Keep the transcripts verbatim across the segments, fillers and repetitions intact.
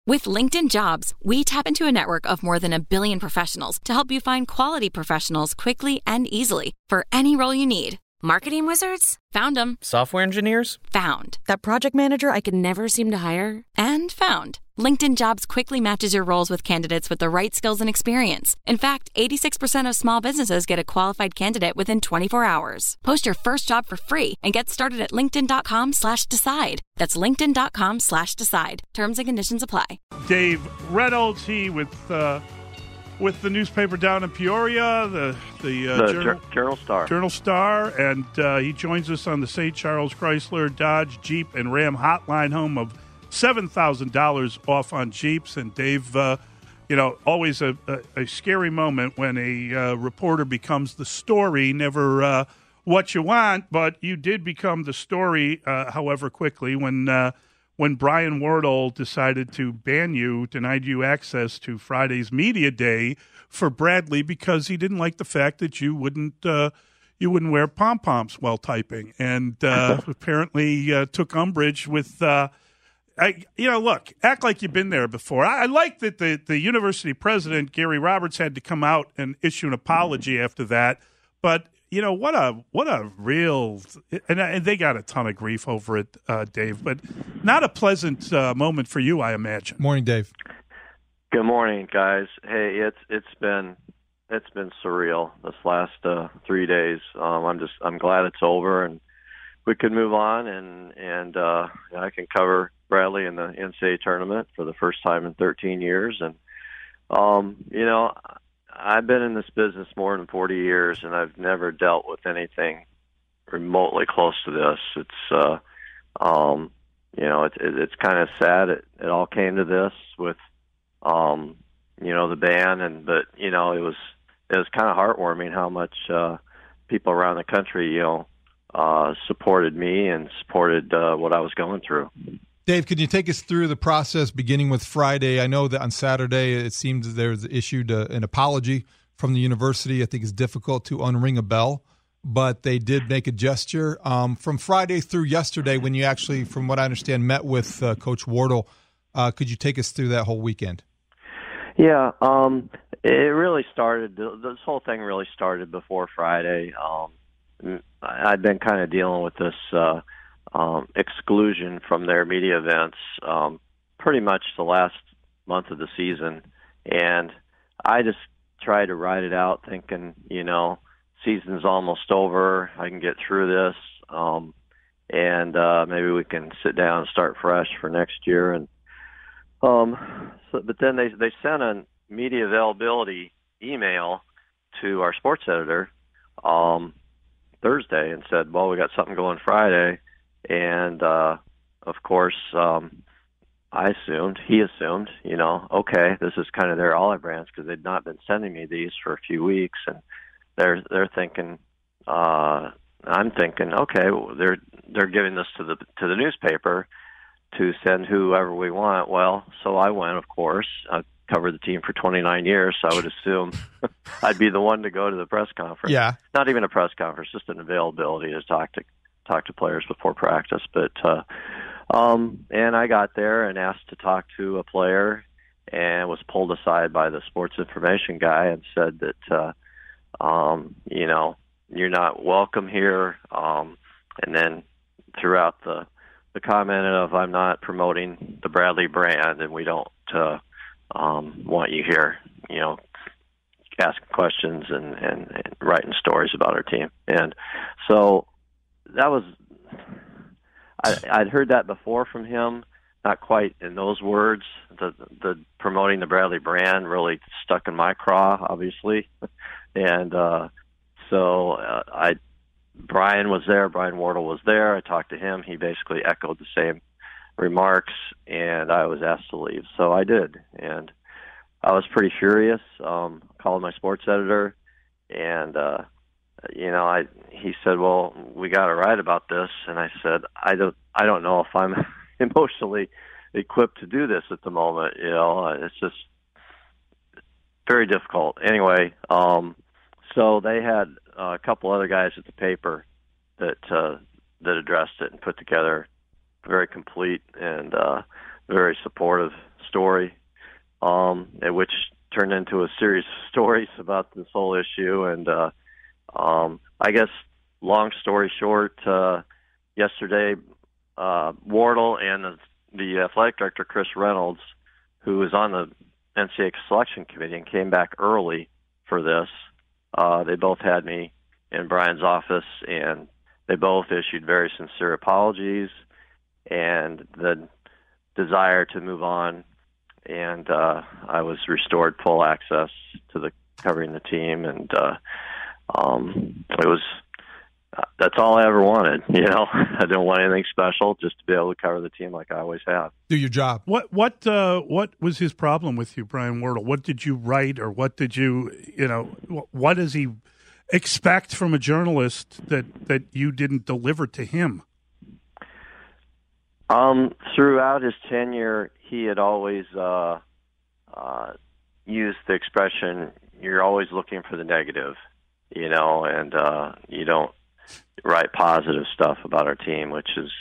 With LinkedIn Jobs, we tap into a network of more than a billion professionals to help you find quality professionals quickly and easily for any role you need. Marketing wizards? Found them. Software engineers? Found. That project manager I could never seem to hire? And found. LinkedIn Jobs quickly matches your roles with candidates with the right skills and experience. In fact, eighty-six percent of small businesses get a qualified candidate within twenty-four hours. Post your first job for free and get started at linkedin.com slash decide. That's linkedin.com slash decide. Terms and conditions apply. Dave Reynolds, he with uh, with the newspaper down in Peoria, the the, uh, the Journal, Journal Star. Journal Star, and uh, he joins us on the Saint Charles Chrysler, Dodge, Jeep, and Ram hotline, home of seven thousand dollars off on Jeeps. And Dave, uh, you know, always a, a, a scary moment when a uh, reporter becomes the story, never uh, what you want, but you did become the story, uh, however quickly, when uh, when Brian Wardle decided to ban you, denied you access to Friday's media day for Bradley because he didn't like the fact that you wouldn't uh, you wouldn't wear pom-poms while typing, and uh, apparently uh, took umbrage with uh, I, you know, look, act like you've been there before. I, I like that the, the university president, Gary Roberts, had to come out and issue an apology after that, but you know, what a what a real and, and they got a ton of grief over it, uh, Dave. But not a pleasant uh, moment for you, I imagine. Morning, Dave. Good morning, guys. Hey, it's it's been it's been surreal this last uh, three days. Um, I'm just I'm glad it's over and we can move on and and uh, I can cover Bradley in the N C double A tournament for the first time in thirteen years. And um, you know. I've been in this business more than forty years, and I've never dealt with anything remotely close to this. It's, uh, um, you know, it, it, it's kind of sad. It, it all came to this with, um, you know, the ban, and but you know, it was it was kind of heartwarming how much uh, people around the country, you know, uh, supported me and supported uh, what I was going through. Dave, can you take us through the process beginning with Friday? I know that on Saturday it seems there was issued a, an apology from the university. I think it's difficult to unring a bell, but they did make a gesture. Um, from Friday through yesterday, when you actually, from what I understand, met with uh, Coach Wardle, uh, could you take us through that whole weekend? Yeah, um, it really started, this whole thing really started before Friday. Um, I'd been kind of dealing with this uh Um, exclusion from their media events um, pretty much the last month of the season. And I just tried to ride it out thinking, you know, season's almost over. I can get through this. Um, and uh, maybe we can sit down and start fresh for next year. And um, so, but then they, they sent a media availability email to our sports editor um, Thursday and said, well, we got something going Friday. And, uh, of course, um, I assumed, he assumed, you know, okay, this is kind of their olive branch because they'd not been sending me these for a few weeks. And they're, they're thinking, uh, I'm thinking, okay, well, they're, they're giving this to the, to the newspaper to send whoever we want. Well, so I went, of course. I covered the team for twenty-nine years, so I would assume I'd be the one to go to the press conference. Yeah. Not even a press conference, just an availability to talk to talk to players before practice. But uh, um, and I got there and asked to talk to a player and was pulled aside by the sports information guy and said that, uh, um, you know, you're not welcome here. Um, and then throughout the, the comment of I'm not promoting the Bradley brand and we don't uh, um, want you here, you know, asking questions and, and, and writing stories about our team. And so that was, I, I'd heard that before from him, not quite in those words. The the promoting the Bradley brand really stuck in my craw, obviously. And uh, so uh, I, Brian was there, Brian Wardle was there. I talked to him. He basically echoed the same remarks, and I was asked to leave. So I did. And I was pretty furious, um, called my sports editor, and uh, you know, I he said, "Well, we got to write about this," and I said, "I don't, I don't know if I'm emotionally equipped to do this at the moment. You know, it's just very difficult." Anyway, um, so they had uh, a couple other guys at the paper that uh, that addressed it and put together a very complete and uh, very supportive story, um, which turned into a series of stories about this whole issue. And uh, um, I guess, long story short, uh, yesterday, uh, Wardle and the, the athletic director, Chris Reynolds, who was on the N C double A selection committee and came back early for this, uh, they both had me in Brian's office, and they both issued very sincere apologies and the desire to move on. And uh, I was restored full access to the covering the team, and uh, um, it was uh, that's all I ever wanted. You know, I didn't want anything special, just to be able to cover the team like I always have. Do your job. What what uh, what was his problem with you, Brian Wardle? What did you write, or what did you you know? What does he expect from a journalist that that you didn't deliver to him? Um, throughout his tenure, he had always uh, uh, used the expression, "You're always looking for the negative," you know, and uh, you don't write positive stuff about our team, which is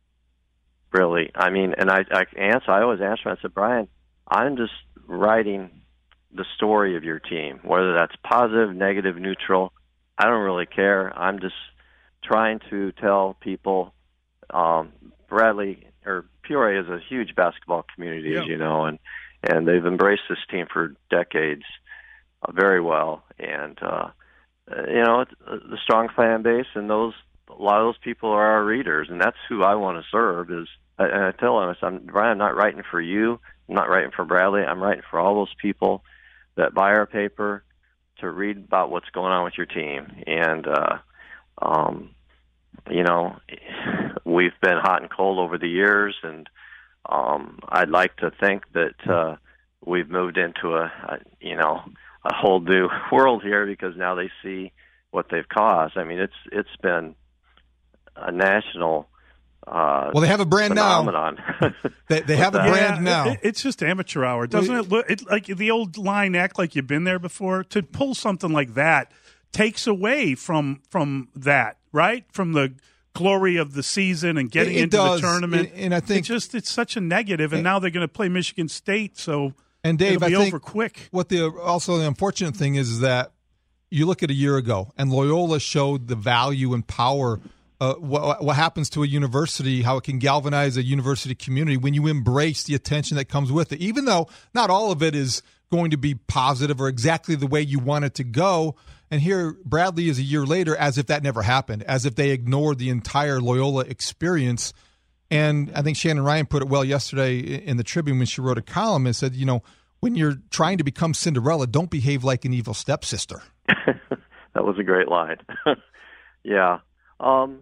really, I mean, and I, I answer, I always answer, I said, Brian, I'm just writing the story of your team, whether that's positive, negative, neutral. I don't really care. I'm just trying to tell people, um, Bradley or Peoria is a huge basketball community, yeah. as you know, and, and they've embraced this team for decades uh, very well. And, uh, you know, it's a strong fan base, and those, a lot of those people are our readers, and that's who I want to serve. Is, and I tell them, I said, Brian, I'm not writing for you. I'm not writing for Bradley. I'm writing for all those people that buy our paper to read about what's going on with your team. And, uh, um, you know, we've been hot and cold over the years, and um, I'd like to think that uh, we've moved into a, a, you know, a whole new world here, because now they see what they've caused. I mean, it's it's been a national uh, well, they have a brand phenomenon. now. they they have a yeah, brand now. It, it's just amateur hour, doesn't it? Look, it like the old line, "Act like you've been there before." To pull something like that takes away from from that, right? From the glory of the season and getting it, it into does. the tournament. And, and I think it just it's such a negative. And, and now they're going to play Michigan State, so and Dave, it'll be I think over quick. What the also the unfortunate thing is, is that you look at a year ago, and Loyola showed the value and power. Uh, what, what happens to a university, how it can galvanize a university community when you embrace the attention that comes with it, even though not all of it is going to be positive or exactly the way you want it to go. And here Bradley is a year later, as if that never happened, as if they ignored the entire Loyola experience. And I think Shannon Ryan put it well yesterday in the Tribune when she wrote a column and said, you know, when you're trying to become Cinderella, don't behave like an evil stepsister. That was a great line. yeah. Um,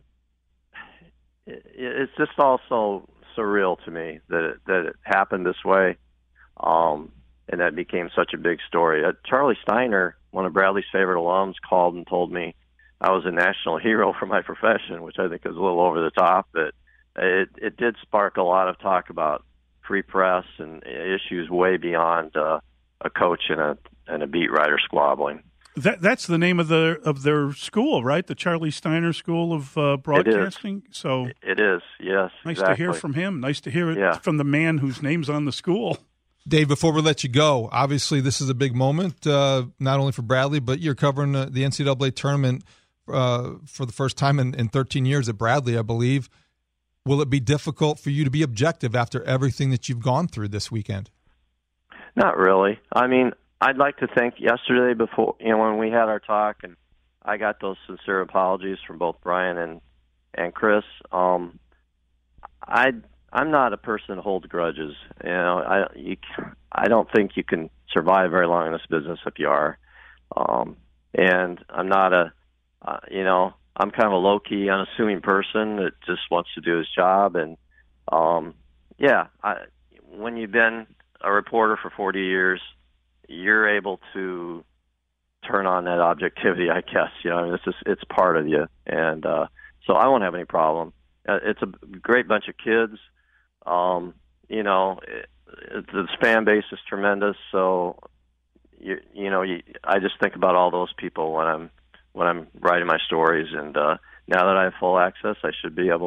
it, it's just also surreal to me that it, that it happened this way. Um, and that became such a big story. Uh, Charlie Steiner, one of Bradley's favorite alums, called and told me I was a national hero for my profession, which I think is a little over the top, but it, it did spark a lot of talk about free press and issues way beyond uh, a coach and a and a beat writer squabbling. That that's the name of the of their school, right? The Charlie Steiner School of uh, Broadcasting. It is. So it is, yes. Nice exactly. to hear from him. Nice to hear it yeah. from the man whose name's on the school. Dave, before we let you go, obviously this is a big moment, uh, not only for Bradley, but you're covering uh, the N C double A tournament uh, for the first time in, in thirteen years at Bradley, I believe. Will it be difficult for you to be objective after everything that you've gone through this weekend? Not really. I mean, I'd like to think yesterday before, you know, when we had our talk and I got those sincere apologies from both Brian and, and Chris, um, I I'm not a person that holds grudges. You know, I you, I don't think you can survive very long in this business if you are. Um, and I'm not a, uh, you know, I'm kind of a low-key, unassuming person that just wants to do his job. And, um, yeah, I, when you've been a reporter for forty years, you're able to turn on that objectivity, I guess. You know, I mean, it's just, it's part of you. And uh, so I won't have any problem. Uh, it's a great bunch of kids. Um, you know, it, it, the fan base is tremendous. So, you, you know, you, I just think about all those people when I'm when I'm writing my stories. And uh, now that I have full access, I should be able to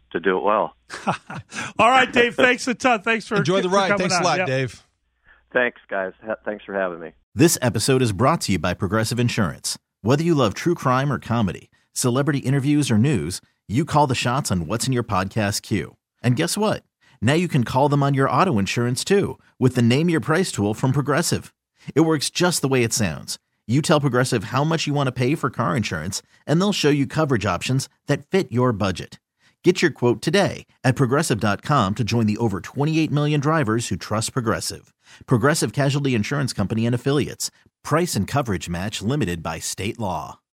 to do it well. All right, Dave. Thanks a ton. Thanks for enjoy the for ride. coming Thanks on. a lot, Yep. Dave. Thanks, guys. Ha- thanks for having me. This episode is brought to you by Progressive Insurance. Whether you love true crime or comedy, celebrity interviews or news, you call the shots on what's in your podcast queue. And guess what? Now you can call them on your auto insurance too with the Name Your Price tool from Progressive. It works just the way it sounds. You tell Progressive how much you want to pay for car insurance, and they'll show you coverage options that fit your budget. Get your quote today at Progressive dot com to join the over twenty-eight million drivers who trust Progressive. Progressive Casualty Insurance Company and Affiliates. Price and coverage match limited by state law.